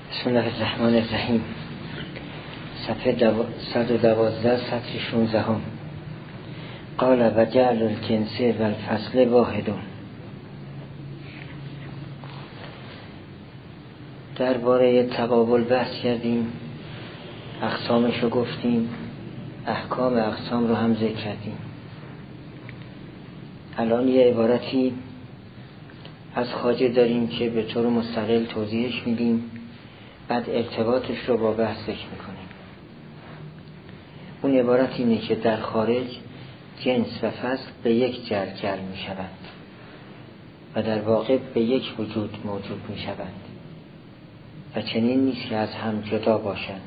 بسم الله الرحمن الرحیم. صفحه 112 سطر 16. قال و جعل الجنس و الفصل واحد. درباره تقابل بحث کردیم، اقسامش رو گفتیم، احکام اقسام رو هم ذکر کردیم. الان یه عبارتی از خواجه داریم که به طور مستقل توضیحش میدیم، بعد ارتباطش رو با بحث ذکر میکنیم. اون عبارت اینه که در خارج جنس و فصل به یک جر میشوند و در واقع به یک وجود موجود میشوند و چنین نیست که از هم جدا باشند.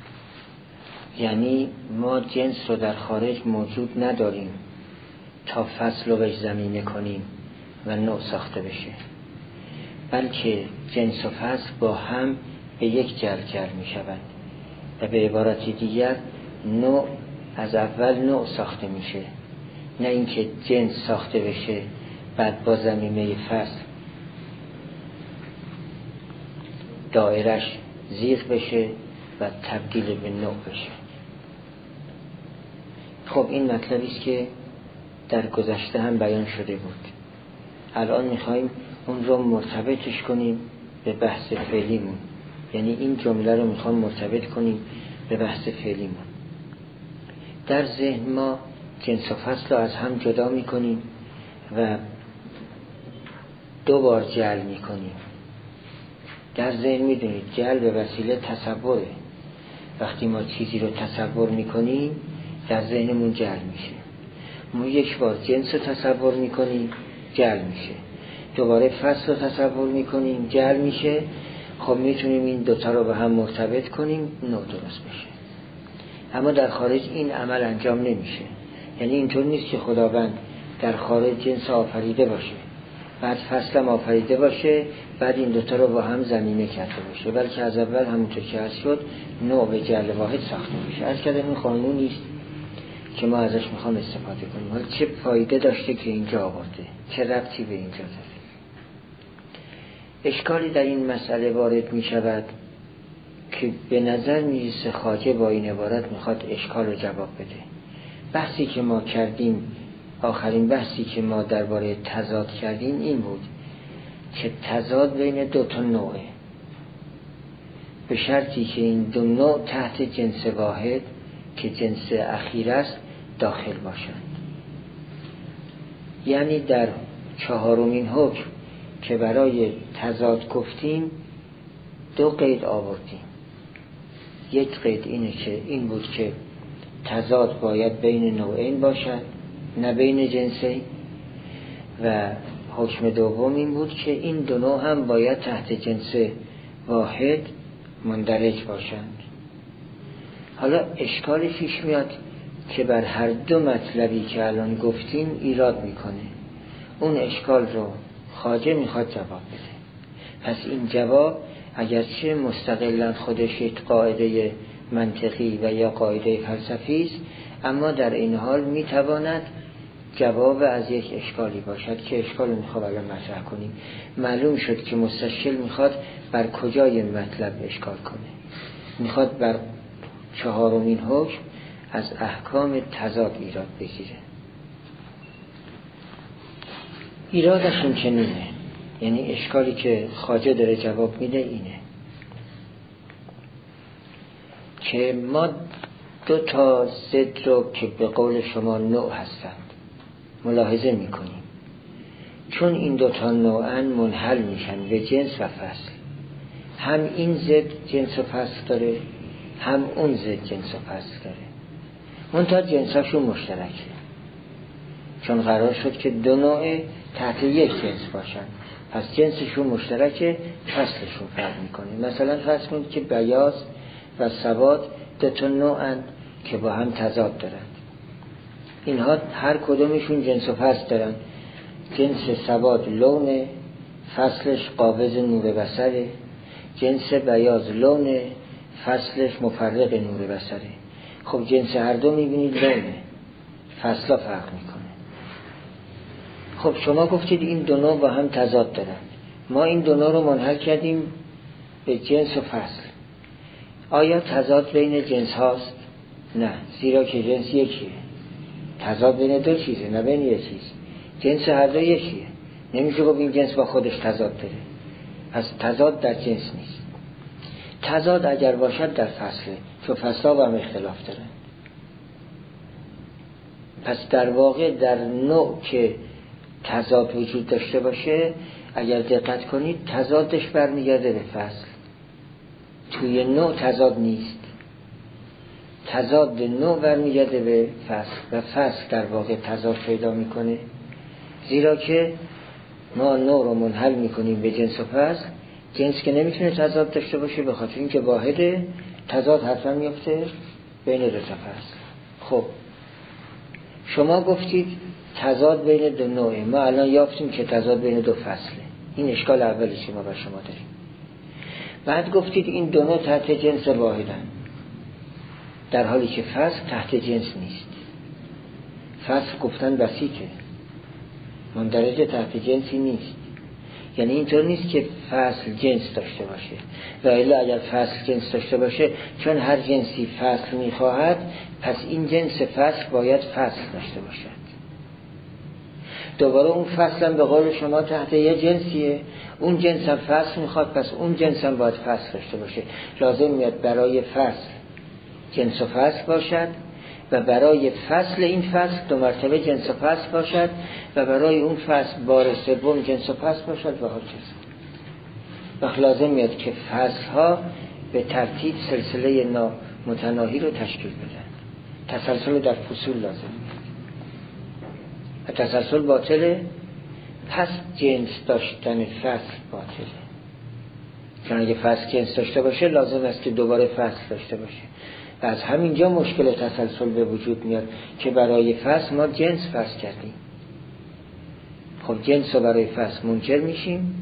یعنی ما جنس رو در خارج موجود نداریم تا فصل رو بهش زمینه کنیم و نوع ساخته بشه، بلکه جنس و فصل با هم به یک جر می شوند و به عبارت دیگر نوع از اول نوع ساخته میشه، نه اینکه جنس ساخته بشه بعد با زمینه فصل دایرش زیغ بشه و تبدیل به نوع بشه. خب این مطلبی است که در گذشته هم بیان شده بود. الان میخوایم اون رو مرتبطش کنیم به بحث فعلیمون، یعنی این جمله رو میخوام مرتبط کنیم به بحث فعلیمون. در ذهن ما جنس و فصل رو از هم جدا میکنیم و دو بار جعل میکنیم. در ذهن میدونید جعل به وسیله تصوره. وقتی ما چیزی رو تصور میکنیم در ذهنمون جعل میشه. ما یک بار جنس رو تصور میکنیم جعل میشه، دوباره فصل رو تصور میکنیم جعل میشه. خب میتونیم این دوتا رو به هم مرتبط کنیم نوع درست بشه. اما در خارج این عمل انجام نمیشه. یعنی اینطور نیست که خداوند در خارج جنس آفریده باشه بعد فصلم آفریده باشه بعد این دوتا رو با هم زمینه کرده باشه، بلکه از اول همونطور که هست شد نوع به جعل واحد ساخته میشه. از کردن این قانونی است که ما ازش میخوام استفاده کنیم. حالا چه فایده داشته که اینجا آورده، چه ربطی به اینجا داره؟ اشکالی در این مسئله وارد می شود که به نظر میرسه خواجه با این عبارت میخواد اشکال رو جواب بده. بحثی که ما کردیم، آخرین بحثی که ما درباره تضاد کردیم این بود که تضاد بین دو تا نوعه، به شرطی که این دو نوع تحت جنس واحد که جنس اخیر است داخل باشند. یعنی در چهارمین حکم که برای تضاد گفتیم دو قید آوردیم. یک قید این بود که تضاد باید بین نوعین باشد نه بین جنسین، و حکم دوم این بود که این دو نوع هم باید تحت جنس واحد مندرج باشند. حالا اشکال پیش میاد که بر هر دو مطلبی که الان گفتیم ایراد میکنه. اون اشکال رو خواجه میخواد جواب بده. پس این جواب اگرچه مستقلاً خودش یک قاعده منطقی و یا قاعده فلسفی است، اما در این حال میتواند جواب از یک اشکالی باشد که اشکال رو میخواد الان مطرح کنیم. معلوم شد که مستشکل میخواد بر کجای مطلب اشکال کنه. میخواد بر چهارمین حکم از احکام تضاد ایراد بگیره. ایرادش این چنینه، یعنی اشکالی که خواجه داره جواب میده اینه که ما دو تا ضد رو که به قول شما نوع هستند ملاحظه میکنیم. چون این دو تا نوعن منحل میشن به جنس و فصل. هم این ضد جنس و فصل داره، هم اون ضد جنس و فصل داره، منتها جنساشون مشترکه. چون قرار شد که دو نوع تحت یک جنس باشن، پس جنسشون مشترکه، فصلشون فرق میکنه. مثلا فرض کنید که بیاض و سواد دو تا نوعن که با هم تضاد دارن. اینها هر کدومشون جنس و فصل دارن. جنس سواد لونه، فصلش قابض نور بصره. جنس بیاض لونه، فصلش مفرق نور بصره. خب جنس هر دو میبینید لونه، فصلا فرق میکنه. خب شما گفتید این دو نوع با هم تضاد دارن. ما این دو نوع رو منحل کردیم به جنس و فصل. آیا تضاد بین جنس هاست؟ نه، زیرا که جنس یکیه. تضاد بین دو چیزه، نه بین یک چیز. جنس هر دو یکیه، نمیشه گفت این جنس با خودش تضاد داره. پس تضاد در جنس نیست. تضاد اگر باشد در فصله، چون فصل‌ها با هم اختلاف دارن. پس در واقع در نوع که تضاد وجود داشته باشه، اگر دقت کنید تضادش برمیگرده به فصل. توی نوع تضاد نیست، تضاد نوع برمیگرده به فصل و فصل در واقع تضاد پیدا میکنه، زیرا که ما نوع رو منحل میکنیم به جنس و فصل. جنس که نمیتونه تضاد داشته باشه به خاطر اینکه واحده، تضاد حتما میفته بین دو تا فصل. خب شما گفتید تضاد بین دو نوعه، ما الان یافتیم که تضاد بین دو فصله. این اشکال اولی که ما بر شما داریم. بعد گفتید این دو نوع تحت جنس واحدن، در حالی که فصل تحت جنس نیست. فصل گفتن بسیطه، مندرج تحت جنسی نیست. یعنی اینطور نیست که فصل جنس داشته باشه، و الا اگر فصل جنس داشته باشه، چون هر جنسی فصل میخواهد، پس این جنس فصل باید فصل داشته باشد. دوباره اون فصل هم به قول شما تحت یه جنسیه، اون جنس هم فصل میخواد، پس اون جنس هم باید فصل داشته باشه. لازم میاد برای فصل جنس و فصل باشد، و برای فصل این فصل دو مرتبه جنس و فصل باشد، و برای اون فصل بار سوم جنس و فصل باشد و هرچیز. وقت لازم میاد که فصل ها به ترتیب سلسله متناهی رو تشکیل بدن. تسلسل در فصول لازم میاد و تسلسل باطله، پس جنس داشتن فصل باطله. چون اگه فصل جنس داشته باشه لازم است که دوباره فصل داشته باشه، و از همینجا مشکل تسلسل به وجود میاد که برای فصل ما جنس فصل کردیم. خب جنس رو برای فصل منکر میشیم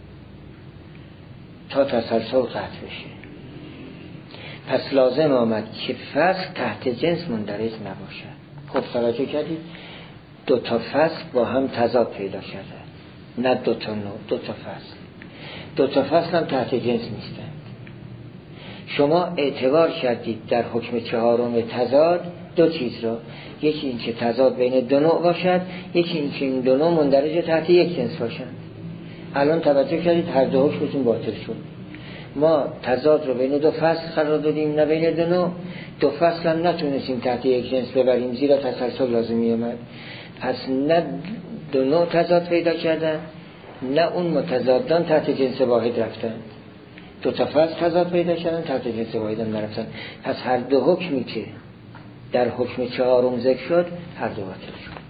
تا تسلسل قطع بشه. پس لازم آمد که فصل تحت جنس مندرج نباشد. خب توجه کردید دو تا فصل با هم تضاد پیدا شده، نه دو تا نوع، دو تا فصل. دو تا فصل هم تحت جنس نیستن. شما اعتبار کردید در حکم چهارم تضاد دو چیز را، یکی این که تضاد بین دو نوع باشد، یکی این که این دو نوع مندرج تحت یک جنس باشند. الان توجه کردید هر دو حکمتون باطل شد. ما تضاد رو بین دو فصل قرار دادیم، نه بین دو نوع. دو فصل هم نتونستیم تحت یک جنس ببریم، زیرا تسلسل لازمی اومد. پس نه دو نوع تضاد پیدا کردن، نه اون متضادان تحت جنس واحد رفتن. دو تا فصل تضاد پیدا کردن، تحت جنس واحد هم نرفتن. پس هر دو حکمی که در حکم چهارم ذکر شد هر دو باطل شد.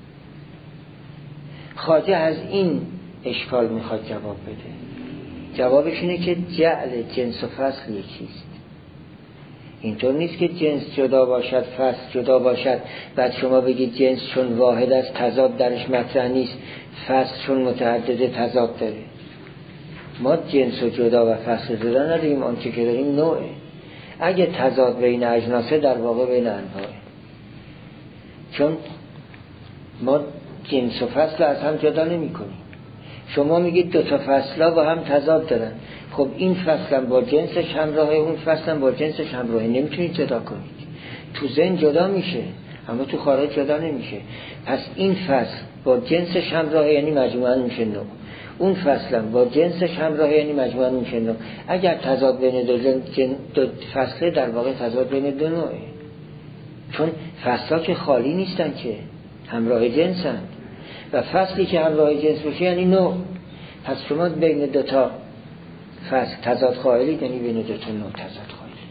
خواجه از این اشکال میخواد جواب بده. جوابش اینه که جعل جنس و فصل یکیست. اینطور نیست که جنس جدا باشد فصل جدا باشد، بعد شما بگید جنس چون واحد است تضاد درش مطرح نیست، فصل چون متعدده تضاد داره. ما جنس و جدا و فصل جدا نداریم، آنچه که داریم نوعه. اگه تضاد بین اجناسه در واقع بین انواعه، چون ما جنس و فصل از هم جدا نمی کنیم. شما میگید دو تا فصل‌ها با هم تضاد دارن، خب این فصل هم با جنسش همراهه، اون فصل هم با جنسش همراهه، نمیتونید جدا کنید. تو ذهن جدا میشه اما تو خارج جدا نمیشه. پس این فصل با جنسش همراهه یعنی مجموعاً میشه نوع، اون فصل هم با جنسش همراهه یعنی مجموعاً میشه نوع. اگر تضاد بین دو فصله در واقع تضاد بین دو نوعه، چون فصل‌ها که خالی نیستن که همراه جنسن، و فصلی که همراه جنس باشه یعنی نوع. پس شما بین دو تا فصل تضاد قائلید، یعنی بین دو تا نوع تضاد قائلید.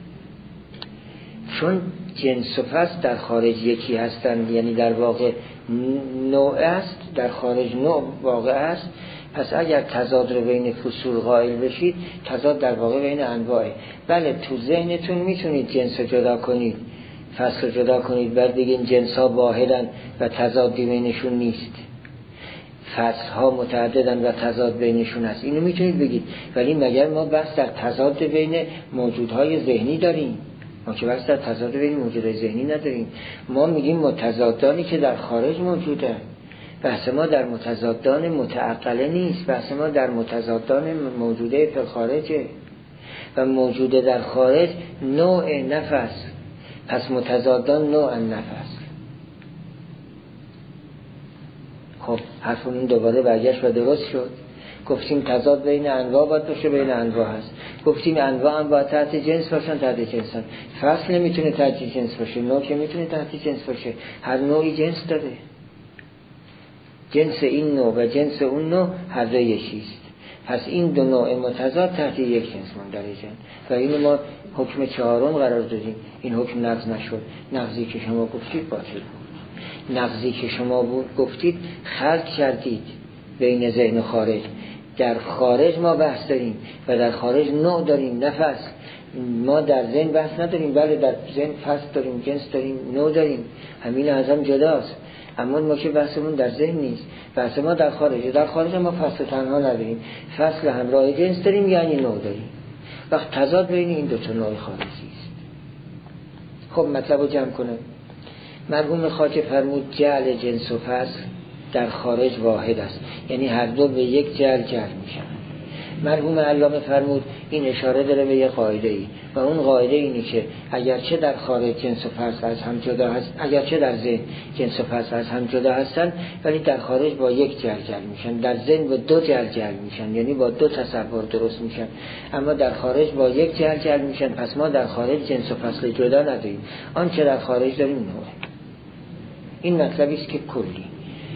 چون جنس و فصل در خارج یکی هستند، یعنی در واقع نوع است، در خارج نوع واقع است. پس اگر تضاد رو بین فصول قائل بشید، تضاد در واقع بین انواعه. بله تو ذهنتون میتونید جنس رو جدا کنید، فصل جدا کنید، بعد بگین جنس ها واحدن و تضادی بینشون نیست، فصل ها متعددن و تضاد بینشون هست، اینو میتونید بگید. ولی مگر ما بحث در تضاد بین موجودهای ذهنی داریم؟ ما که بحث در تضاد بین موجودهای ذهنی نداریم. ما میگیم متضادانی که در خارج موجوده. بحث ما در متضادان متعقله نیست، بحث ما در متضادان موجوده فی خارجه و موجوده در خارج نوع نفس، پس متضادان نوع نفس. خب حرفمون دوباره برگشت و درست شد. گفتیم تضاد بین انواع باید باشه، بین انواع هست. گفتیم انواع هم باید تحت جنس باشن، تحت جنسن. فصل نمیتونه تحت جنس باشه، نوع که میتونه تحت جنس باشه. هر نوعی جنس داره، جنس این نوع و جنس اون نوع هر دو یکیست. پس این دو نوع متضاد تحت یک جنس مندرجن و اینو ما حکم چهارم قرار دادیم. این حکم نقض نشد. نقضی که شما گفتید باطل بود. نقضی که شما گفتید خلط کردید بین ذهن و خارج. در خارج ما بحث داریم و در خارج نوع داریم، نفس. ما در ذهن بحث نداریم، بله در ذهن فصل داریم، جنس داریم، نوع داریم، همین از هم جداست. اما ما که بحثمون در ذهن نیست، بحث ما در خارجه. در خارج ما فصل تنها نداریم، فصل همراه جنس داریم، یعنی نوع داریم. وقت تضاد بین این دو تا نوع خارجی است. خب مطلب رو جمع کنه. مرحوم خواجه فرمود جعل جنس و فصل در خارج واحد است، یعنی هر دو به یک جعل میشن. مرحوم علامه فرمود این اشاره داره به یه قاعده ای و اون قاعده اینه که اگرچه در خارج جنس و فصل از هم جدا هست، اگرچه در ذهن جنس و فصل از هم جدا هستن، ولی در خارج با یک جعل میشن. در ذهن با دو جعل میشن، یعنی با دو تصور درست میشن، اما در خارج با یک جعل میشن. پس ما در خارج جنس و فصل جدا نداریم، آنچه در خارج داریم نوعه. این مطلبی است که کلی.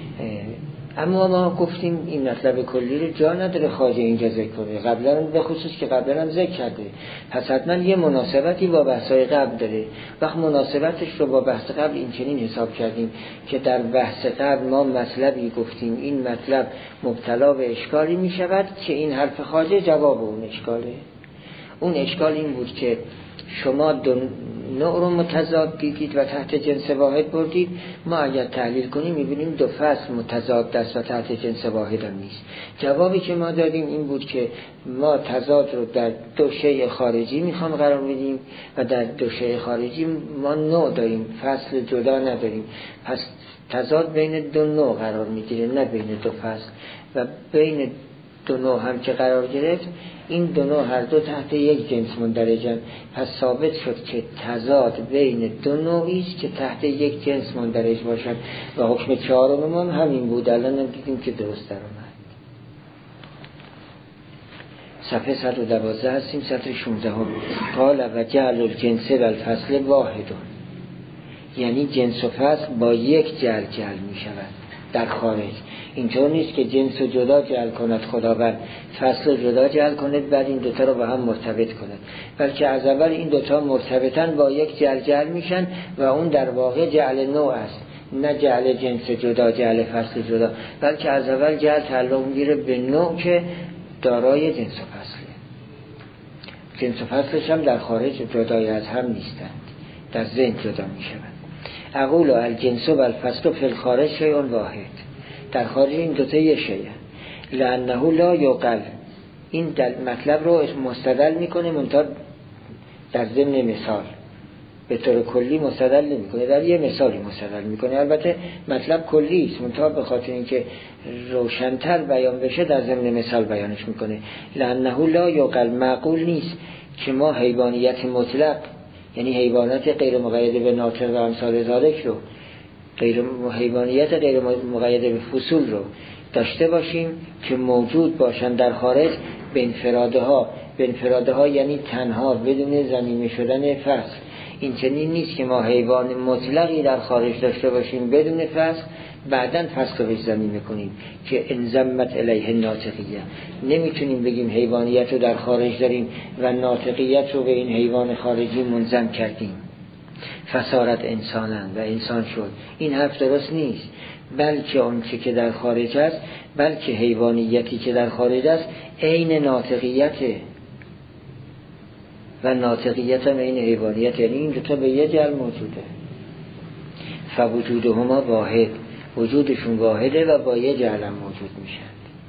اما ما گفتیم این مطلب کلی رو جا نداره خواجه اینجا ذکر کنه، قبلا به خصوص که قبلا هم ذکر کرده، پس حتما یه مناسبتی با بحث‌های قبل داره. وقت مناسبتش رو با بحث قبل این چنین حساب کردیم که در بحث قبل ما مطلبی گفتیم، این مطلب مبتلا به اشکالی می شود که این حرف خواجه جواب اون اشکاله. اون اشکال این بود که شما دو نوع رو متضاد دیدید و تحت جنس واحد بردید. ما اگر تحلیل کنیم میبینیم دو فصل متضاد دست و تحت جنس واحد هم نیست. جوابی که ما دادیم این بود که ما تضاد رو در دو شیء خارجی میخوام قرار بدیم و در دو شیء خارجی ما نوع داریم، فصل جدا نداریم. پس تضاد بین دو نوع قرار میگیره، نه بین دو فصل. و بین دو نوع هم که قرار گرفت، این دو نوع هر دو تحت یک جنس مندرجن. پس ثابت شد که تضاد بین دو نوعی است که تحت یک جنس مندرج باشد و حکم چهارم هم همین بود. الان هم دیدیم که درست در اومد. صفحه 112 هستیم، سطر 16 هم. قال و جعل الجنس و الفصل واحد، یعنی جنس و فصل با یک جعل می شود در خارج. اینطور نیست که جنس رو جدا جعل کند خداوند، فصل رو جدا جعل کند بعد این دوتا رو با هم مرتبط کند، بلکه از اول این دوتا مرتبطن با یک جعل میشن و اون در واقع جعل نوع است، نه جعل جنس جدا جعل فصل جدا، بلکه از اول جعل تعلق میگیره به نوع که دارای جنس و فصله. جنس و فصلش هم در خارج جدای از هم نیستند، در ذهن جدا میشوند. اقول الجنس و الفصل فی الخارج شیء واحد، در خارج این دوتا یه شیء. لانه لا یقل، این مطلب رو مستدل میکنه منتها در ضمن مثال، به طور کلی مستدل نمیکنه، در یه مثالی مستدل میکنه. البته مطلب کلی است منتها به خاطر اینکه روشن‌تر بیان بشه در ضمن مثال بیانش میکنه. لانه لا یقل، معقول نیست که ما حیوانیت مطلق، یعنی حیوانات غیر مقید به ناطق و امثال ذالک رو، حیوانیت غیر مقید به فصول رو داشته باشیم که موجود باشن در خارج به انفراده ها یعنی تنها بدون ضمیمه شدن فصل. این چنین نیست که ما حیوان مطلقی در خارج داشته باشیم بدون فصل بعداً فصل رو ضمیمه کنیم که انضمت الیه ناطقیه. نمیتونیم بگیم حیوانیت رو در خارج داریم و ناطقیت رو به این حیوان خارجی منضم کردیم فصارت انسانن و انسان شد. این حرف درست نیست، بلکه اون چه که در خارج است، بلکه حیوانیتی که در خارج است عین ناطقیته و ناطقیت هم عین حیوانیت، یعنی این دوتا به یه جل موجوده. فوجودهما واحد، وجودشون واحده و با یه جل هم موجود میشن.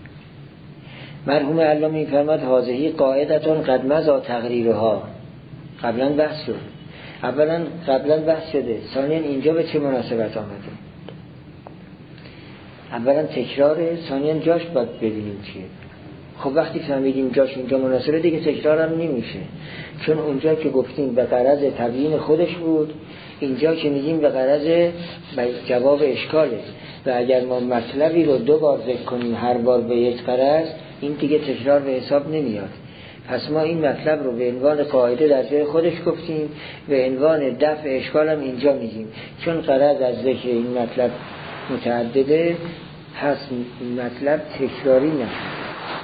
مرحوم علامه میفرماد هذه قاعدتون قد مضى تقریرها، قبلا بحث شد. اولا قبلا بحث شده، ثانیا اینجا به چه مناسبت آمده؟ اولا تکراره، ثانیا جاش باید ببینیم چیه. خب وقتی فهمیدیم جاش اینجا مناسبه دیگه تکرار هم نمیشه، چون اونجا که گفتیم به غرض تبیین خودش بود، اینجا که میگیم به غرض جواب اشکاله. و اگر ما مطلبی رو 2 بار ذکر کنیم هر بار به یک غرض، این دیگه تکرار به حساب نمیاد. پس ما این مطلب رو به عنوان قاعده در جای خودش گفتیم، به عنوان دفع اشکال هم اینجا میگیم، چون غرض از ذکر این مطلب متعدده، پس مطلب تکراری نشد.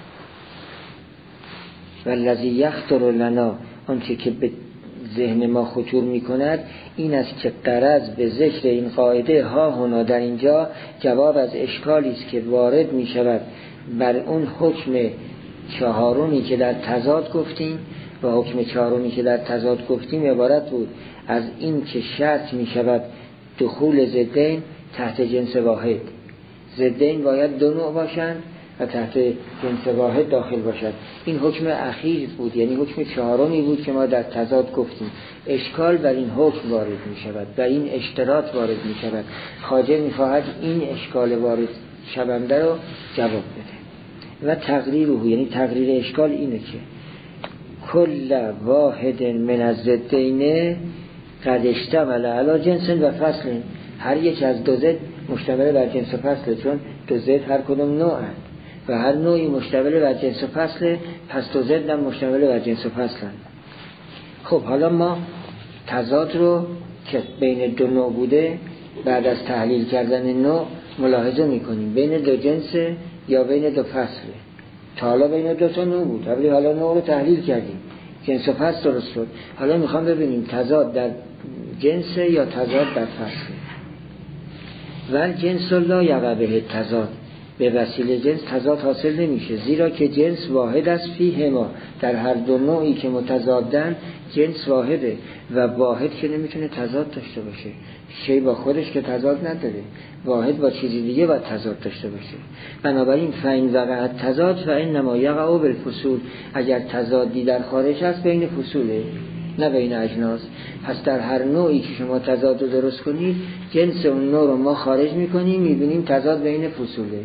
والذی یخطر لنا، آنچه که به ذهن ما خطور میکند این است که غرض به ذکر این قاعده ها هنا در اینجا جواب از اشکالی است که وارد میشود بر اون حکم 4 که در تضاد گفتیم. و حکم 4 که در تضاد گفتیم عبارت بود از این که شرط میشود دخول ضدین تحت جنس واحد. ضدین باید 2 نوع باشند و تحت جنس واحد داخل باشد. این حکم اخیر بود، یعنی حکم 4 بود که ما در تضاد گفتیم. اشکال بر این حکم وارد می شود، بر این اشتراط وارد می شود. خواجه می خواهد این اشکال وارد شونده رو جواب بده. و تقریره، یعنی تقریر اشکال اینه که کل واحد من الضدین قد اشتمل علی جنس و فصل. هر یک از 2 ضد مشتمل بر جنس و فصله، چون 2 ضد هر کدوم نوعند و هر نوعی مشتمل بر جنس و فصله، پس 2 ضد هم مشتمل بر جنس و فصلند. خب حالا ما تضاد رو که بین 2 نوع بوده بعد از تحلیل کردن نوع ملاحظه میکنیم بین 2 جنس یا بین 2 فصله. تا حالا بین 2 تا نوع بود، ولی حالا نوع رو تحلیل کردیم، جنس و فصل درست شد. حالا میخوام ببینیم تضاد در جنس یا تضاد در فصله. ول جنس لا یقع به تضاد، به وسیله جنس تضاد حاصل نمیشه، زیرا که جنس واحد است فیه ما، در هر 2 نوعی که متضادن جنس واحده و واحد که نمیتونه تضاد داشته باشه. شی با خودش که تضاد نداره، واحد با چیزی دیگه باید تضاد داشته باشه. بنابراین فین وقع تضاد فانما یقع بالفصول، اگر تضادی در خارج هست بین فصوله نه بین اجناس. پس در هر نوعی که شما تضاد رو درست کنید جنس اون نوع رو ما خارج میکنیم، میبینیم تضاد بین فصوله.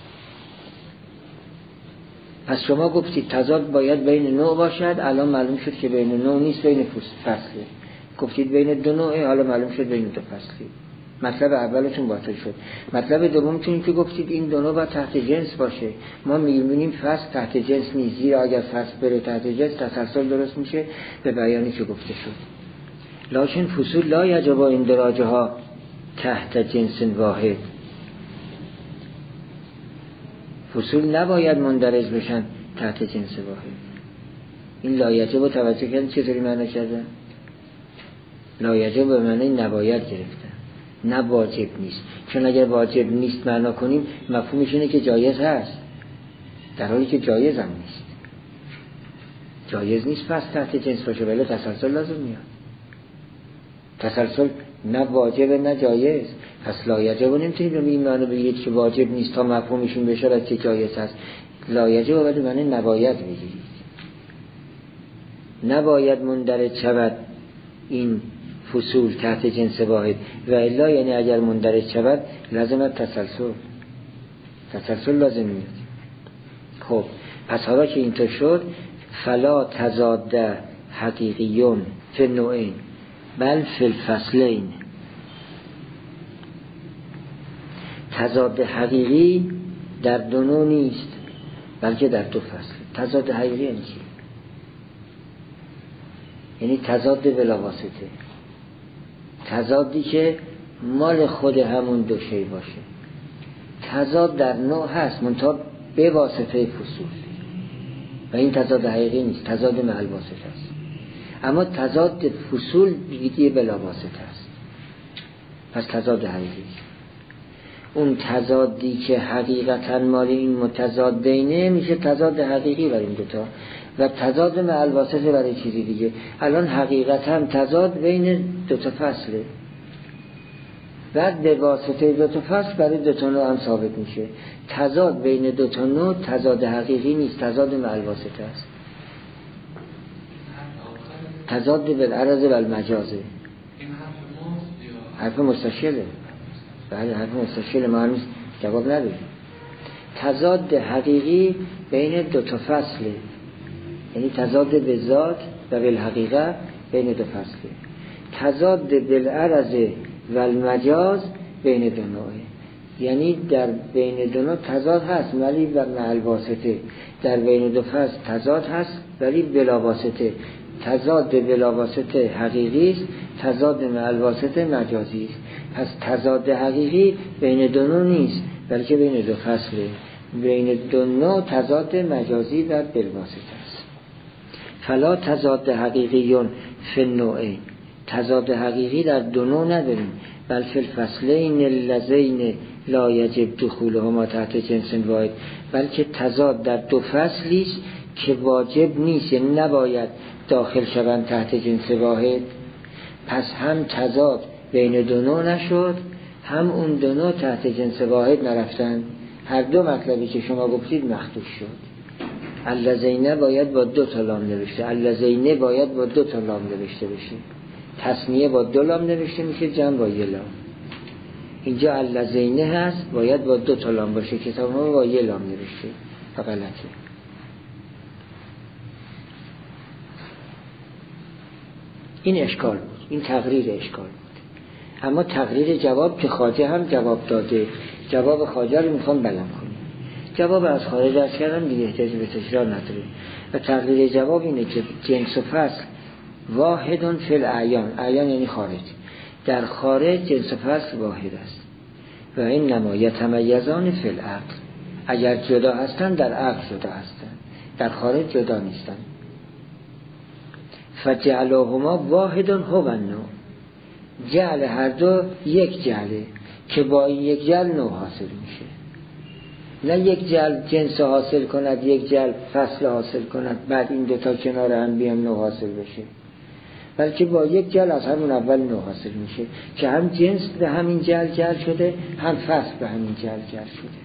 پس شما گفتید تضاد باید بین نوع باشد، الان معلوم شد که بین نوع نیست، بین فصله. گفتید بین 2 نوعه، حالا معلوم شد بین 2 فصله. مطلب اولتون باطل شد. مطلب دومتون که گفتید این 2 نوع باید تحت جنس باشه، ما میبینیم فصل تحت جنس نیست، زیرا اگر فصل بره تحت جنس تسلسل درست میشه به بیانی که گفته شد. لکن فصول لا یجب اندراجها تحت جنس واحد، فصول نباید مندرج بشن تحت جنس واحد. این لا یجب توجه کردن چطوری معنی کردن؟ لا یجب به معنی نباید گرفتن، نه واجب نیست. چون اگر واجب نیست معنا کنیم مفهومش اینه که جایز هست، در حالی که جایز هم نیست. جایز نیست پس تحت جنس باشه، ولی تسلسل لازم میاد. تسلسل نه واجب نه جایز. پس لا یجب نمیتونید به این معنی بگید که واجب نیست تا مفهومشون بشه که جایز هست. لا یجب ولی معنی نباید بگیرید، نباید مندرج شود این فصول تحت جنس واحد، و الا یعنی اگر مندرج شود لازم تسلسل لازم میاد. خب پس حالا که اینطور شد فلا تضاد حقیقیون فی النوعین بل فی الفصلین، تضاد حقیقی در 2 نوع نیست بلکه در 2 فصل. تضاد حقیقی یعنی چی؟ یعنی تضاد بلا واسطه، تضادی که مال خود همون 2 شی باشه. تضاد در نوع هست منتها به واسطه فصول، و این تضاد حقیقی نیست، تضاد مع الواسطه است. اما تضاد فصول دیگه بلا واسطه است. پس تضاد حقیقی، اون تضادی که حقیقتا مال این متضادینه میشه تضاد حقیقی برای این 2 تا، و تضاد مع الواسطه برای چیزی دیگه. الان حقیقتا تضاد بین 2 تا فصله، بعد به واسطه 2 تا فصل برای 2 تا نوع هم ثابت میشه. تضاد بین 2 تا نوع تضاد حقیقی نیست، تضاد مع الواسطه است. تضاد بالعرض و المجازه. حرف مستشله. بله حرف مستشله. ما هنوز جواب نداریم. تضاد حقیقی بین دو تا فصله، یعنی تضاد به ذات و بالحقیقه بین دو فصله. تضاد بالعرض و المجاز بین دو نوعه، یعنی در بین دو نوع تضاد هست ولی مع الواسطه، در بین دو فصل تضاد هست ولی بلا واسطه. تضاد بلا واسطه حقیقی است، تضاد مع الواسطه مجازی است. پس تضاد حقیقی بین دو نوع نیست بلکه بین دو فصله. بین دو نوع تضاد مجازی و بالواسطه است. فلا تضاد حقیقیون فی النوعین، تضاد حقیقی در دو نوع نداریم، بل فی الفصلین اللذین لا یجب دخولهما تحت جنس واحد، بلکه تضاد در دو فصلی است که واجب نیست، یعنی نباید داخل شوند تحت جنس واحد. پس هم تضاد بین دو نوع نشد، هم اون دو نوع تحت جنس واحد نرفتن. هر دو مطلبی که شما گفتید مخدوش شد. اللذینه باید با 2 تا لام نوشته، اللذینه باید با 2 تا لام نوشته بشه، تثنیه با 2 لام نوشته میشه، جمع با 1 لام. اینجا اللذینه هست باید با 2 تا لام باشه، کتاب ما با 1 لام نوشته، غلطه. این اشکال بود، این تقریر اشکال بود. اما تقریر جواب که خواجه هم جواب داده، جواب خواجه رو میخوام بلند کنیم. جواب از خارج درس کردم دیگه احتیاج به تکرار نداره. و تقریر جواب اینه که جنس و فصل واحدون فی الاعیان، اعیان یعنی خارج، در خارج جنس و فصل واحد است. و این نما یتمیزان فی العقل، اگر جدا هستن در عقل جدا هستن، در خارج جدا نیستن. فجعلهما واحدون هو النوع، جعل هر دو یک جعله که با این یک جعل نوع حاصل میشه. نه یک جعل جنس حاصل کند، یک جعل فصل حاصل کند، بعد این دوتا کنار هم بیان نوع حاصل بشه، بلکه با یک جعل از همون اول نوع حاصل میشه که هم جنس به همین جعل شده، هم فصل به همین جعل شده.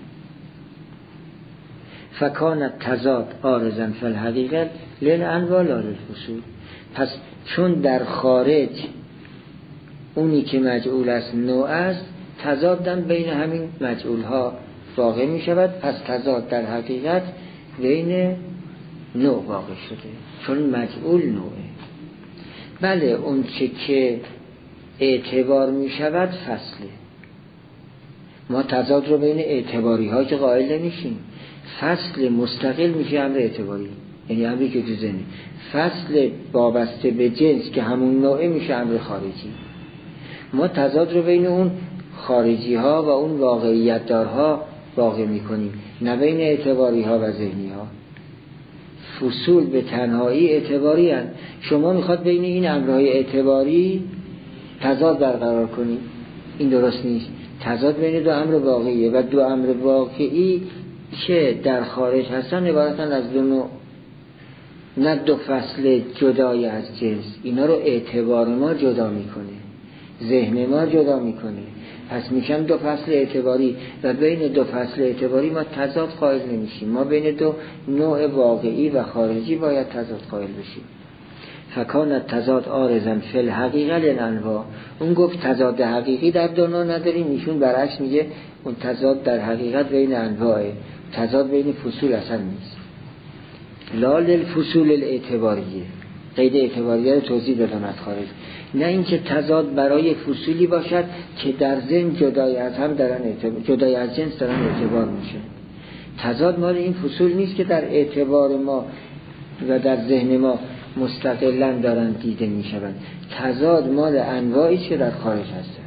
فکان تضاد عارضا فی الحقیقه للانواع لا للفصول. پس چون در خارج اونی که مجعول است نوع است، تضادم بین همین مجعول ها واقع می شود. پس تضاد در حقیقت بین نوع واقع شده، چون مجعول نوعه. بله اون چه که اعتبار می شود فصله. ما تضاد رو بین اعتباری ها که قائل نمیشیم، فصل مستقل میشه امر اعتباری، یعنی امری که تو ذهنه. فصل وابسته به جنس که همون نوعه میشه امر خارجی. ما تضاد رو بین اون خارجی ها و اون واقعیت دارها واقع میکنیم، نه بین اعتباری ها و ذهنی ها. فصول به تنهایی اعتباری هست. شما میخواد بین این امرهای اعتباری تضاد برقرار کنید، این درست نیست. تضاد بین دو امر واقعیه و دو امر واقعی که در خارج هستن عبارتن از دو نوع، نه دو فصل جدای از جنس. اینا رو اعتبار ما جدا میکنه، ذهن ما جدا میکنه. پس میشن دو فصل اعتباری و بین دو فصل اعتباری ما تضاد قائل نمیشیم. ما بین دو نوع واقعی و خارجی باید تضاد قائل بشیم. فکان تضاد عارضا فی الحقیقه للانواع. اون گفت تضاد حقیقی در دو نوع نداریم، ایشون برعکس میگه اون تضاد در حقیقت بین انواعه، تضاد بین فصول اصلا نیست. لا للفصول الاعتباریه، قید اعتباریه رو توضیح دادم از خارج. نه اینکه تضاد برای فصولی باشد که در ذهن جدای از هم دارن جدای از جنس دارن اعتبار میشه. تضاد مال این فصول نیست که در اعتبار ما و در ذهن ما مستقلاً دارن دیده میشوند. تضاد مال انواعی که در خارج هستند.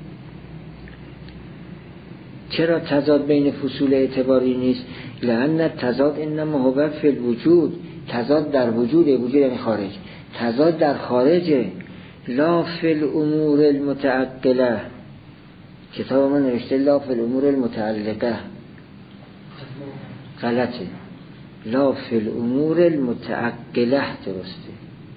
چرا تضاد بین فصول اعتباری نیست؟ لأن تضاد انما هو فی الوجود، تضاد در وجود یعنی خارج. تضاد در خارجه، لا فی الامور المتعقله. کتاب من نوشته لا فی الامور المتعلقه، غلطه. لا فی الامور المتعقله درسته،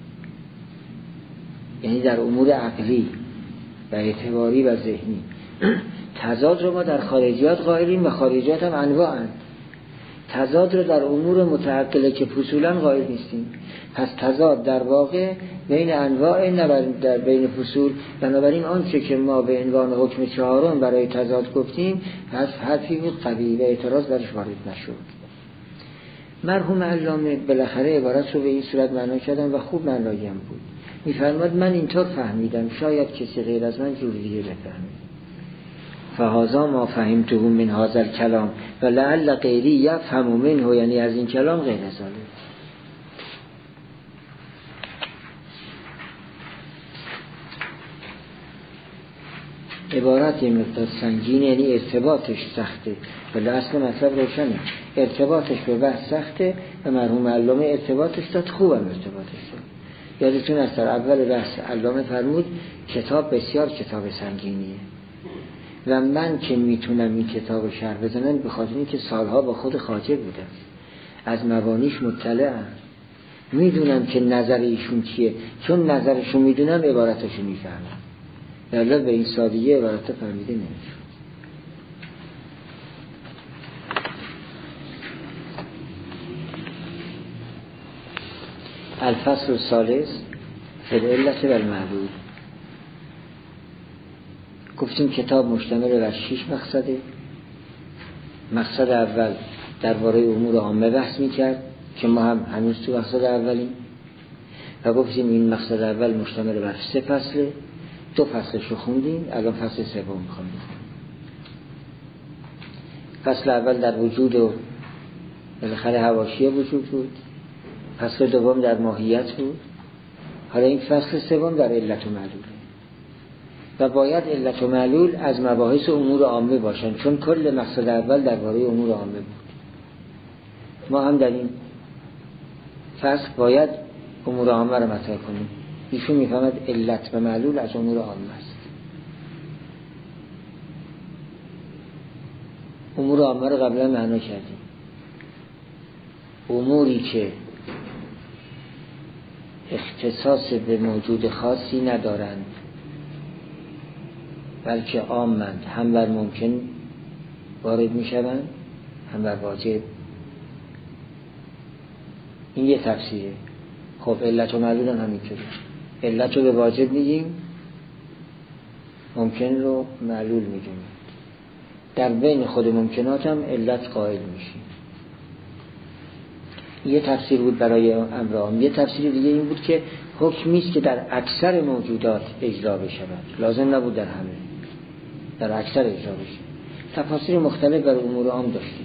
یعنی در امور عقلی و اعتباری و ذهنی. تضاد رو ما در خارجیات قائلیم و خارجیات هم انواعن. تضاد رو در امور متعقله که فصولا قائل نیستیم. پس تضاد در واقع بین انواع در بین فصول، بنابراین آنچه که ما به عنوان حکم چهارم برای تضاد گفتیم حرفی بود قوی و اعتراض درش وارد نشد. مرحوم علامه بالاخره عبارت رو به این صورت معنا کردن و خوب معنایم بود. می‌فرماد من اینطور فهمیدم، شاید کسی غیر از من جور دیگه بفهمه. فهذا ما فهمته من هذا الكلام و لعل غیری یفهم منه، یعنی از این کلام غیر از آن. عبارت یه مقدار سنگینه، یعنی ارتباطش سخته، ولی اصل مطلب روشنه. ارتباطش به بحث سخته و مرحوم علامه ارتباطش داد، خوبم ارتباطش داد. یادتون از در اول بحث علامه فرمود کتاب بسیار کتاب سنگینیه و من که میتونم این کتاب شرح بزنم به خاطر اینکه سالها با خود خواجه بودم، از مبانیش مطلعم، میدونم که نظر ایشون چیه، چون نظرشون میدونم عبارتشو میفهمم، یعنی به این سادگی عبارت فهمیده نمیشه. الفصل الثالث فی العلة و المعلول. گفتیم کتاب مشتمل بر 6 مقصده. مقصد اول درباره امور عامه بحث میکرد که ما هم هنوز تو مقصد اولیم و گفتیم این مقصد اول مشتمل بر 3 فصله. 2 فصلشو خوندیم، الان فصل 3 میخوام. فصل اول در وجود و بالاخره حواشیه وجود بود، فصل دوم در ماهیت بود، حالا این فصل 3 در علت و معلوله و باید علت و معلول از مباحث امور عامه باشن، چون کل مقصد اول درباره امور عامه بود. ما هم در این فصل باید امور عامه رو مطرح کنیم. ایشون میفهمد علت و معلول از امور عامه است. امور عامه رو قبلا معنا کردیم. اموری که اختصاص به موجود خاصی ندارند بلکه عامند، هم بر ممکن وارد می شوند هم بر واجب. این یه تفسیره. خب علت و معلول هم همینطوره. علت رو به واجب میگیم، ممکن رو معلول میگیم. در بین خود ممکنات هم علت قائل میشیم. یه تفسیر بود برای امر عام. یه تفسیر دیگه این بود که حکمی است که در اکثر موجودات اجرا بشود، لازم نبود در همه، در اکثر اجرا بشه. تفاسیر مختلف برای امور عام داشتیم.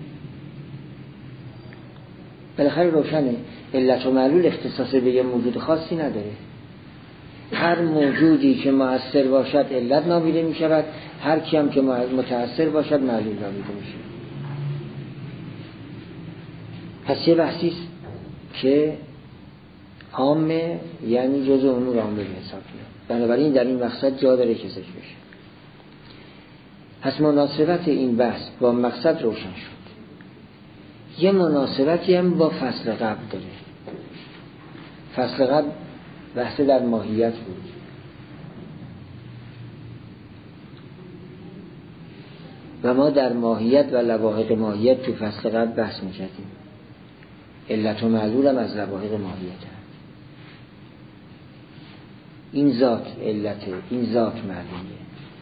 بالاخره روشنه علت و معلول اختصاص به یه موجود خاصی نداره. هر موجودی که مؤثر باشد علت نامیده می شود، هر کی هم که متأثر باشد معلول نامیده می شود. پس یه بحثی است که عامه، یعنی جزء امور عامه به حساب میاد. بنابراین در این مقصد جا داره که ذکر بشه. پس مناسبت این بحث با مقصد روشن شد. یه مناسبتی هم با فصل قبل داره. فصل قبل بحث در ماهیت بود و ما در ماهیت و لواحق ماهیت تو فصل قبل بحث میکردیم. علت و معلول هم از لواحق ماهیت هم. این ذات علته، این ذات معلوله.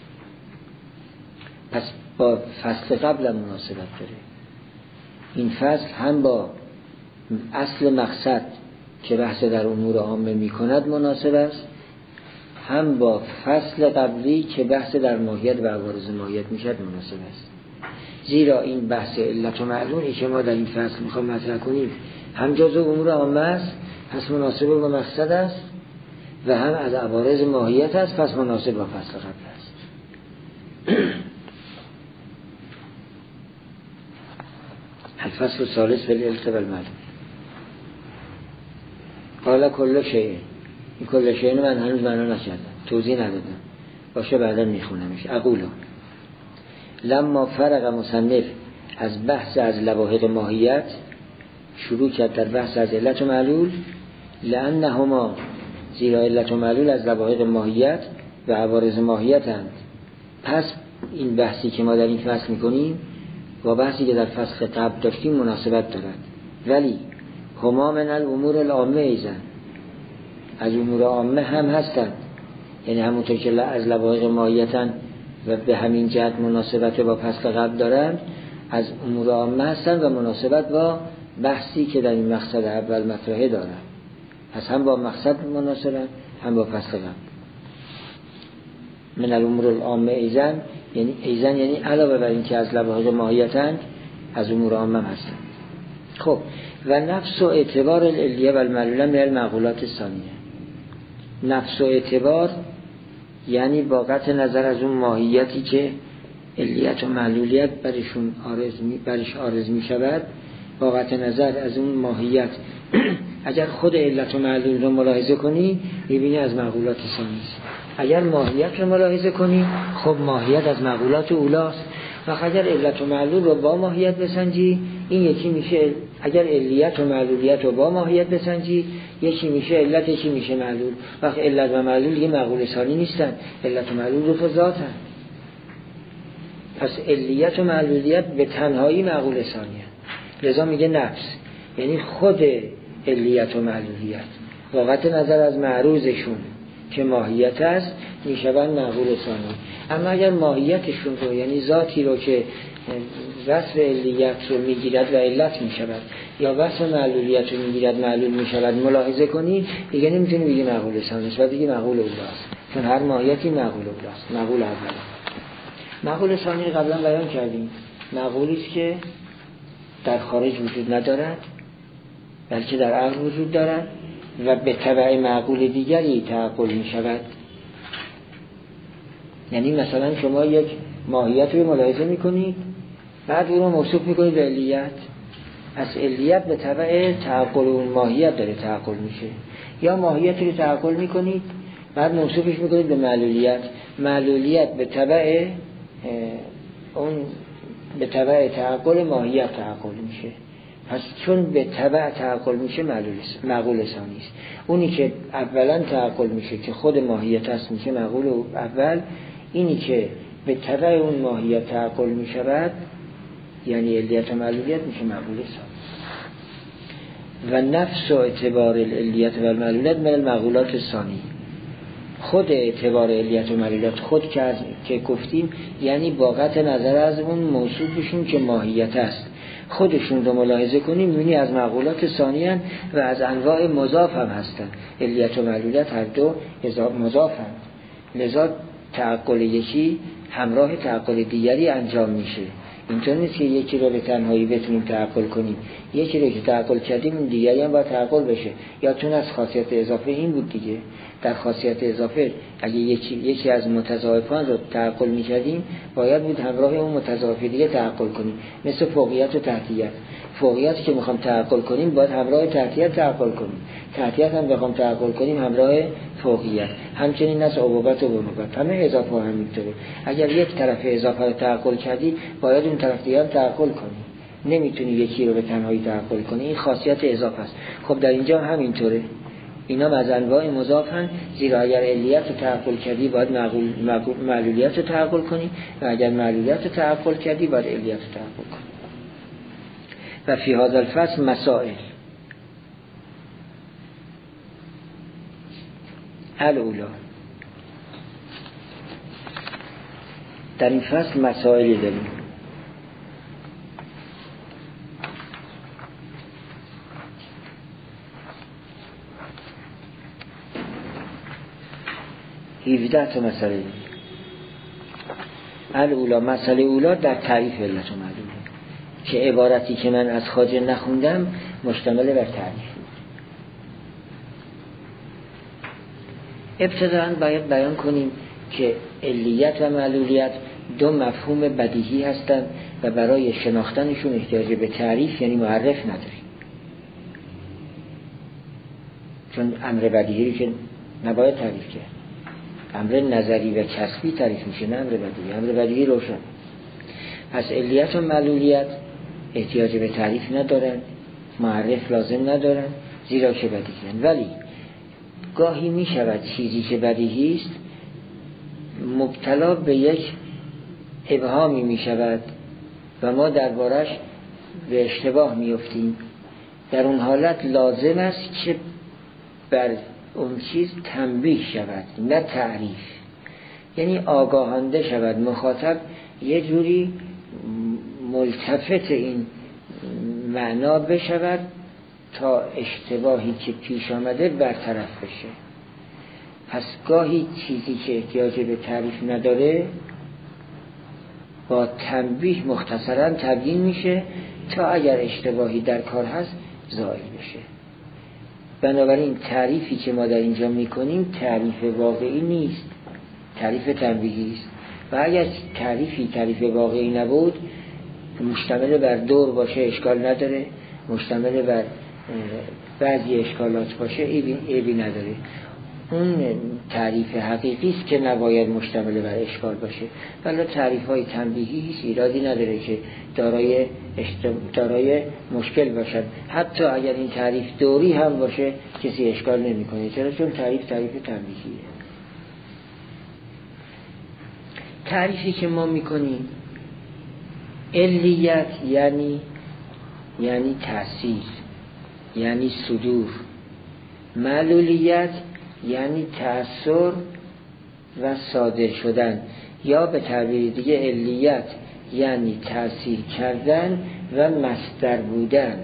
پس با فصل قبل هم مناسبت داره. این فصل هم با اصل مقصد که بحث در امور عامه می کند مناسب است، هم با فصل قبلی که بحث در ماهیت و عوارض ماهیت می شد مناسب است. زیرا این بحث علت و معلولی که ما در این فصل می خواهیم مطرح کنیم هم جزء امور عامه است، پس مناسب با مقصد است، و هم از عوارض ماهیت است، پس مناسب با فصل قبل است. الفصل الثالث فی العلة و المعلول. قال کل شیء. این کل شیء من هنوز معنا نکردم، توضیح ندادم، باشه بعدا میخونمش. اقوله لما فرق مصنف از بحث از لواحق ماهیت، شروع کرد در بحث از علت و معلول، لأنهما، زیرا علت و معلول از لواحق ماهیت و عوارض ماهیت اند. پس این بحثی که ما در این فصل میکنیم با بحثی که در فصل قبل داشتیم مناسبت دارد. ولی هما من الامور العامه ایزن، از امور عامه هم هستند، یعنی همونطور که از لوایق ماهیتاً و به همین جهت مناسبت با فصل قبل دارند، از امور عامه هستند و مناسبت با بحثی که در این مقصد اول مطرحه دارند. پس هم با مقصد مناسبت، هم با فصل قبل. من الامور العامه ایزن یعنی علاوه بر این که از لوایق ماهیتاً از امور عامه هستند. خب و نفس و اعتبار العلیه و المعلوله من المعقولات الثانیه. نفس و اعتبار یعنی با قطع نظر از اون ماهیتی که علیت و معلولیت برش عارض می شود، با قطع نظر از اون ماهیت اگر خود علت و معلول رو ملاحظه کنی می‌بینی از معقولات ثانی است. اگر ماهیت رو ملاحظه کنی خب ماهیت از معقولات اولاست. و اگر علت و معلول رو با ماهیت بسنجی این یکی میشه، اگر علیت و معلولیت رو با ماهیت بسنجی یکی میشه علت، یکی میشه معلول. وقت علت و معلول یه معقول ثانی نیستن، علت و معلول دو تا ذاتن. پس علیت و معلولیت به تنهایی معقول ثانیه. لذا میگه نفس یعنی خود علیت و معلولیت با قطع نظر از معروضشون که ماهیت است میشوند معقول ثانی. اما اگر ماهیتشون رو یعنی ذاتی رو که وصف علیت رو میگیرد و علت میشود یا وصف معلولیت رو میگیرد معلول میشود ملاحظه کنی دیگه نمیتونی بگی معقول ثانی است و دیگه معقول اولاست، چون هر ماهیتی معقول اولاست. معقول اول، معقول ثانی قبلا بیان کردیم، معقولی است که در خارج وجود ندارد بلکه در عقل وجود دارد و به تبع معقول دیگری تعقل می شود. یعنی مثلا شما یک ماهیت رو ملاحظه می کنید بعد او رو موصوف می کنید به علیت، از علیت به تبع تعقل اون ماهیت داره تعقل میشه. یا ماهیت رو تعقل می کنید بعد موصوفش می کنید به معلولیت، معلولیت به تبع اون به تبع تعقل ماهیت تعقل میشه. پس چون به تبع تعقل میشه معقول ثانی است. اونی که اولا تعقل میشه که خود ماهیت است میشه معقول اول، اینی که به تبع اون ماهیت تعقل میشود یعنی علیت و معلولیت میشه معقول ثانی. و نفس و اعتبار العلیت و المعلولیت من المعقولات الثانی. خود اعتبار علیت و معلولیت خود که گفتیم یعنی با قطع نظر از اون موصوفشون که ماهیت است خودشون رو ملاحظه کنیم می‌بینی از معقولات ثانی هستند و از انواع مضاف هم هستند. علیت و معلولیت هر دو مضاف هستند. لذا تعقل یکی همراه تعقل دیگری انجام میشه. اینطور نیست که یکی رو به تنهایی بتونیم تعقل کنیم، یکی رو که تعقل کردیم اون دیگری هم باید تعقل بشه. یا چون از خاصیت اضافه این بود دیگه، در خاصیت اضافه اگه یکی از متضاعفان رو تعقل می‌کردیم باید بود همراه اون متضاعف دیگه تعقل کنیم، مثل فوقیت و تحتیت. فوقیتی که می‌خوام تعقل کنیم باید همراه تحتیت تعقل کنیم، تحتیت هم بخوام تعقل کنیم همراه فوقیت. همچنین از عبوبت و بنوبت همه اضافه همینطوره. اگر یک طرف اضافه رو تعقل کردی باید اون طرف دیگه هم تعقل کنی، نمیتونی یکی رو به تنهایی تعقل کنی. این خاصیت اضافه است. خب در اینجا همینطوره، اینا از انواع مضافن، زیرا اگر علیت رو تعقل کردی باید معلولیت رو تعقل کنی و اگر معلولیت رو تعقل کردی باید علیت رو تعقل کنی. و فی هذا الفصل مسائل الاولا، در این فصل مسائلی داریم. هیویده تا مسئله الاولا. مسئله اولا در تعریف علت و معلوله که عبارتی که من از خواجه نخوندم مشتمل بر تعریف. ابتداً باید بیان کنیم که علیت و معلولیت دو مفهوم بدیهی هستند و برای شناختنشون احتیاج به تعریف یعنی معرف نداریم، چون امر بدیهی رو که نباید تعریف کرد. امر نظری و کسبی تعریف میشه، نه امر بدیهی. امر بدیهی روشن. پس علیت و معلولیت احتیاج به تعریف ندارن، معرف لازم ندارن، زیرا که بدیهی. ولی گاهی میشود چیزی که بدیهی است مبتلا به یک ابهامی میشود و ما دربارش به اشتباه میفتیم. در اون حالت لازم است که بر اون چیز تنبیه شود، نه تعریف، یعنی آگاهانده شود مخاطب، یه جوری ملتفت این معنا بشود تا اشتباهی که پیش آمده برطرف بشه. پس گاهی چیزی که احتیاج به تعریف نداره با تنبیه مختصراً تبیین میشه تا اگر اشتباهی در کار هست زائل بشه. بنابراین تعریفی که ما در اینجا میکنیم تعریف واقعی نیست، تعریف تنبیهی است. و اگر تعریف واقعی نبود، مشتمل بر دور باشه اشکال نداره، مشتمل بر بعضی اشکالات باشه عیبی نداره. اون تعریف حقیقی است که نباید مشتمل بر اشکال باشه. ولی تعریف های تنبیهی هیچ ایرادی نداره که دارای مشکل باشد. حتی اگر این تعریف دوری هم باشه کسی اشکال نمیکنه. چرا؟ چون تعریف تنبیهیه. تعریفی که ما میکنیم علیت یعنی تأثیر، یعنی صدور. معلولیت یعنی تأثیر و صادر شدن، یا به تعبیر دیگه علیت یعنی تأثیر کردن و مصدر بودن.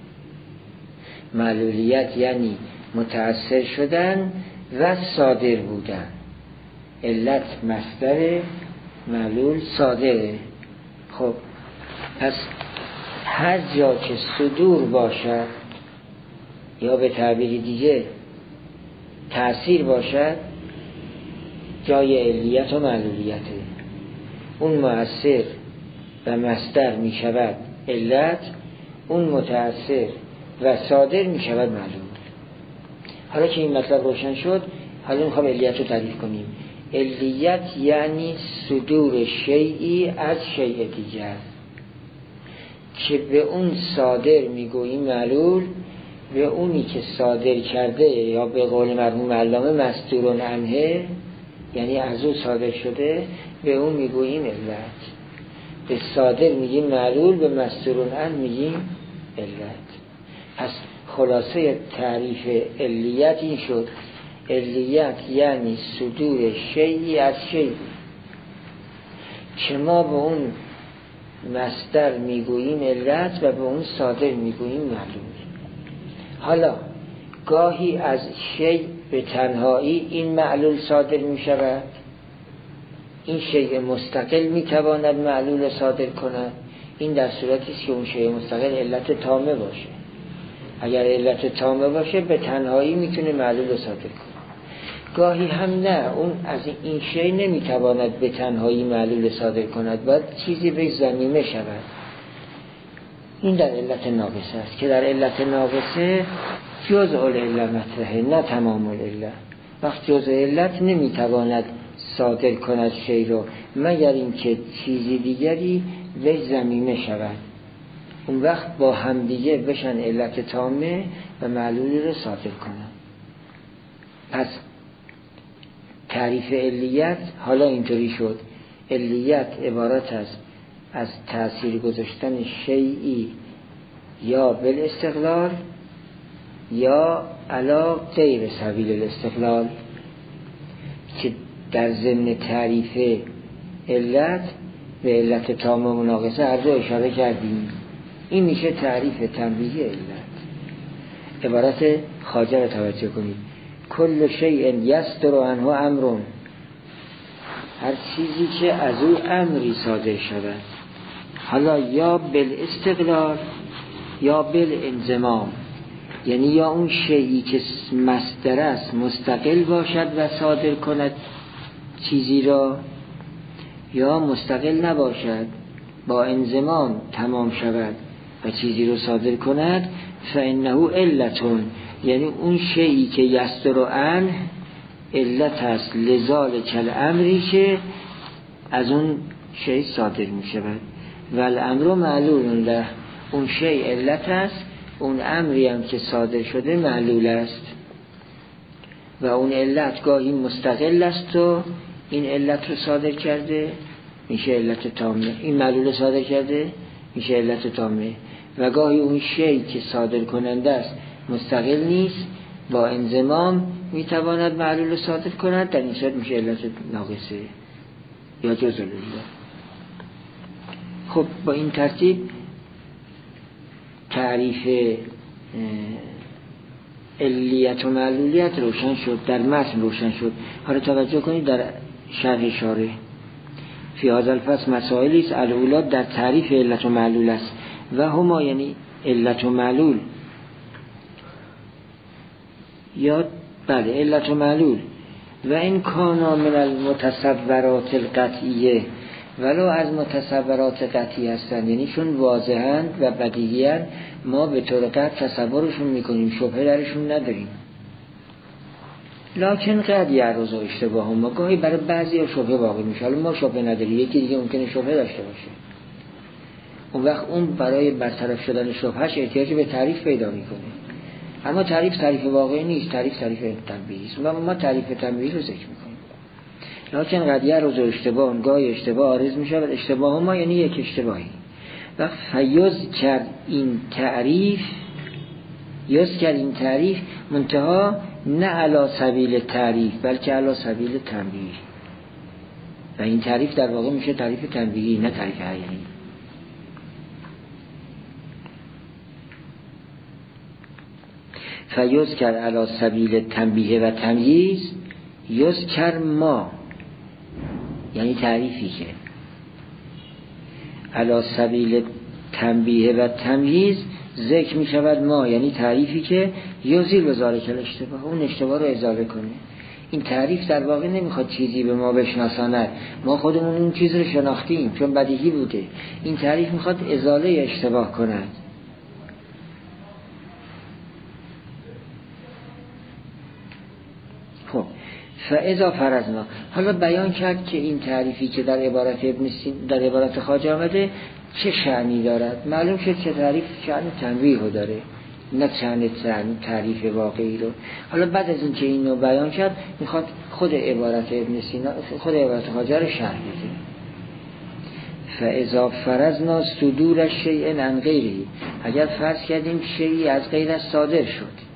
معلولیت یعنی متأثر شدن و صادر بودن. علت مصدر، معلول صادره. خب پس هر جا که صدور باشد یا به تعبیر دیگه تأثیر باشد جای علیت و معلولیته. اون مؤثر و مصدر می شود علت، اون متأثر و صادر می شود معلول. حالا که این مطلب روشن شد، حالا میخوام علیت رو تعریف کنیم. علیت یعنی صدور شیئی از شیء دیگر که به اون صادر میگوییم معلول، به اونی که صادر کرده یا به قول مرحوم علامه مستور عنه، یعنی از او صادر شده، به اون میگوییم علت. به صادر میگیم معلول، به مستور عنه میگیم علت. پس خلاصه تعریف علیت این شد: علیت یعنی صدور شیئی از شیء که ما به اون مصدر میگوییم علت و به اون صادر میگوییم معلول. حالا گاهی از شیء به تنهایی این معلول صادر می شود، این شیء مستقل می تواند معلول صادر کند. این در صورتی است که اون شیء مستقل علت تامه باشه. اگر علت تامه باشه به تنهایی میتونه معلول صادر کنه. گاهی هم نه، اون از این شیء نمیتواند به تنهایی معلول صادر کند، باید چیزی به ضمیمه شود. این در علت ناقصه است که در علت ناقصه جزء العله مطرحه، نه تمام العله. وقت جزء علت نمیتواند صادر کند شیء رو مگر اینکه چیزی دیگری به ضمیمه شود. اون وقت با همدیگه بشن علت تامه و معلولی رو صادر کنن. پس تعریف علیت حالا اینطوری شد: علیت عبارت است از تأثیر گذاشتن شیئی یا بالاستقلال یا علی غیر سبیل الاستقلال، که در ضمن تعریف علت به علت تامه و ناقصه هر دو اشاره کردیم. این میشه تعریف تنبیهی علت. عبارت خواجه را توجه کنید: کل شیء یصدر عنه امر، هر چیزی که از او امری صادر شود، حالا یا بالاستقلال یا بالانضمام، یعنی یا اون شیئی که مصدر است مستقل باشد و صادر کند چیزی را، یا مستقل نباشد با انضمام تمام شود و چیزی رو صادر کند. فانه علتون، یعنی اون شیئی که یصدر عنه علت است لذالک الامری که از اون شیء صادر می شود. و الامر معلول له، اون شیء علت است، اون امری هم که صادر شده معلول است. و اون علت گاهی مستقل است و این علت رو صادر کرده، میشه علت تامه. این معلول صادر کرده میشه علت تامه، و گاهی اون شیء که صادر کننده است مستقل نیست، با انضمام میتواند معلول صادر کند، در این صورت میشه علت ناقصه یا جزء العله. خب با این ترتیب تعریف علیت و معلولیت روشن شد، در متن روشن شد. حالا توجه کنید در شرح شارح فی هذا الفصل مسائلی است الاولی در تعریف علت و معلول است و هما یعنی علت و معلول یا بله علت و معلول و این کانا من المتصورات القطعیه، ولو از متصورات قطعی هستند، یعنی چون واضحاً و بدیهیاً ما به طور قطع تصورشون میکنیم، شبهه درشون نداریم. لکن قد یعرض اشتباه، ما گاهی برای بعضی شبهه واقع میشه، حالا ما شبهه نداریم، یکی دیگه ممکنه شبهه داشته باشه، اون وقت اون برای برطرف شدن شبهش احتیاج به تعریف پیدا میکنه. اما تعریف واقعی نیست، تعریف تنبیهی است و ما تعریف تنبیهی رو ذکر میکنیم. لکن قد یعرض اشتباه، گاهی اشتباه عارض میشه، و اشتباه ما یعنی یک اشتباهی. و فیض کرد این تعریف منتها نه علی سبیل تعریف بلکه علی سبیل تنبیه، و این تعریف در واقع میشه تعریف تنبیهی نه تعریف عینی. فیذکر علی سبیل تنبیه و تمییز، یذکر ما یعنی تعریفی که علی سبیل تنبیه و تمییز ذکر می شود، ما یعنی تعریفی که یزیل ذالک الاشتباه، اون اشتباه رو ازاله کنه. این تعریف در واقع نمیخواد چیزی به ما بشناساند، ما خودمون اون چیز رو شناختیم چون بدیهی بوده. این تعریف میخواد ازاله اشتباه کند. خب فاذا فرضنا، حالا بیان کرد که این تعریفی که در عبارت ابن سینا در عبارت خواجه آمده چه شأنی دارد. معلوم شد که تعریف شأن تنبیه رو داره، نه شأن تعریف واقعی رو. حالا بعد از این که اینو بیان کرد میخواد خود عبارت ابن سینا، خود عبارت خواجه رو شرح بده. فاذا فرضنا صدور الشیء عن غیره، اگر فرض کردیم شیئی از غیرش صادر شد،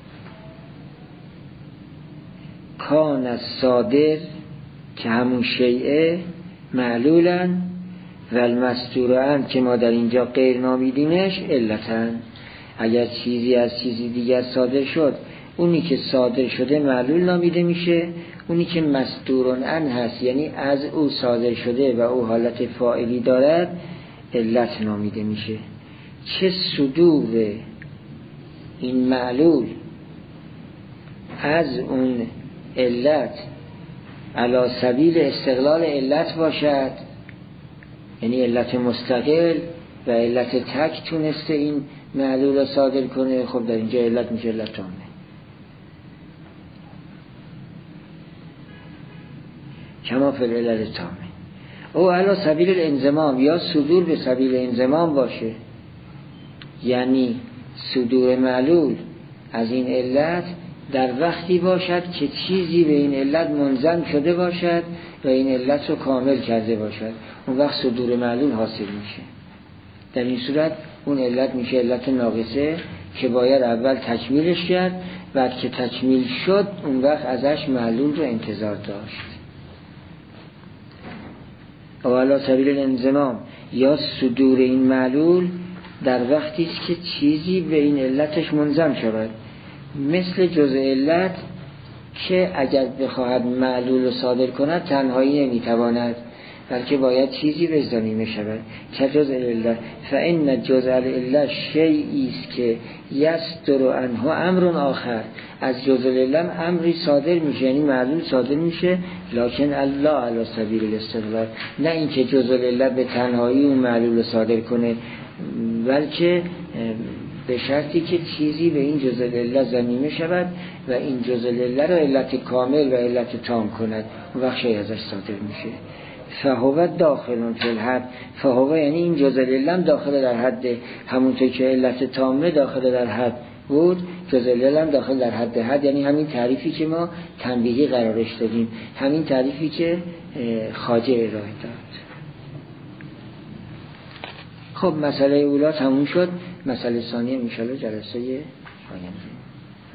کان الصادر که همون شیء معلولا و المستوران که ما در اینجا غیر نامیدیمش علتن. اگر چیزی از چیزی دیگر صادر شد، اونی که صادر شده معلول نامیده میشه، اونی که مستورن ان هست یعنی از او صادر شده و او حالت فاعلی دارد علت نامیده میشه. چه صدور این معلول از اون علت علی سبیل استقلال علت باشد، یعنی علت مستقل و علت تک تونسته این معلول را صادر کنه، خب در اینجا علت میشه علت تامه. کما فی العلل تامه. او علی سبیل الانضمام، یا صدور به سبیل انضمام باشه، یعنی صدور معلول از این علت در وقتی باشد که چیزی به این علت منضم شده باشد و این علت رو کامل کرده باشد، اون وقت صدور معلول حاصل میشه. در این صورت اون علت میشه علت ناقصه که باید اول تکمیلش کرد، بعد که تکمیل شد اون وقت ازش معلول رو انتظار داشت. او علی سبیل الانضمام، یا صدور این معلول در وقتی است که چیزی به این علتش منضم شود، مثل جزء علت که اگر بخواهد معلول رو صادر کند تنهایی نمیتواند، بلکه باید چیزی به ضمیمه شود. که جزء علت، فان جزء علت شیئی است که یصدر عنه امر آخر، از جزء علت امری صادر میشه یعنی معلول صادر میشه، لکن الله علی سبیل الاستقلال، نه اینکه جزء علت به تنهایی اون معلول رو صادر کنه، بلکه به شرطی که چیزی به این جزء علت ضمیمه شود و این جزء علت رو علت کامل و علت تام کند، اون وقت شیء ازش صادر میشه. فهو داخل فی الحد، فهو یعنی این جزء علت داخل در حد، همونطور که علت تامه داخل در حد بود، جزء علت داخل در حد یعنی همین تعریفی که ما تنبیهی قرارش دادیم، همین تعریفی که خواجه ارائه داد. خب مسئله اولا تموم شد. مسئله ثانیه انشاءالله جلسه آینده.